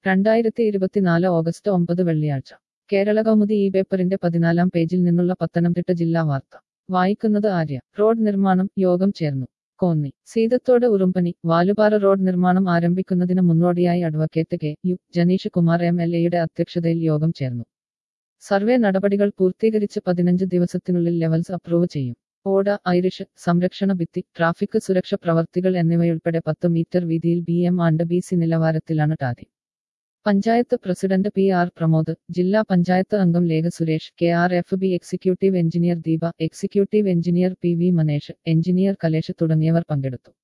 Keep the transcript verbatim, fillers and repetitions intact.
രണ്ടായിരത്തി ഇരുപത്തിനാല് ഓഗസ്റ്റ് ഒമ്പത് വെള്ളിയാഴ്ച കേരള കൗമുദി ഈ പേപ്പറിന്റെ പതിനാലാം പേജിൽ നിന്നുള്ള പത്തനംതിട്ട ജില്ലാ വാർത്ത വായിക്കുന്നത് ആര്യ. റോഡ് നിർമ്മാണം യോഗം ചേർന്നു. കോന്നി സീതത്തോട് ഉറുമ്പനി വാലുപാറ റോഡ് നിർമ്മാണം ആരംഭിക്കുന്നതിന് മുന്നോടിയായി advocate K U Jenish Kumar M L എയുടെ അധ്യക്ഷതയിൽ യോഗം ചേർന്നു. സർവേ നടപടികൾ പൂർത്തീകരിച്ച് പതിനഞ്ച് ദിവസത്തിനുള്ളിൽ ലെവൽസ് അപ്രൂവ് ചെയ്യും. ഓട, ഐറിഷ്, സംരക്ഷണ ഭിത്തി, ട്രാഫിക് സുരക്ഷ പ്രവർത്തികൾ എന്നിവയുൾപ്പെടെ പത്ത് മീറ്റർ വീതിയിൽ B M and B C നിലവാരത്തിലാണ് ടാതി. Panchayat president P R Pramod, ജില്ലാ പഞ്ചായത്ത് അംഗം Lekha Suresh, K R F B executive engineer Deepa, executive engineer P V Manesh, engineer Kalesh തുടങ്ങിയവർ പങ്കെടുത്തു.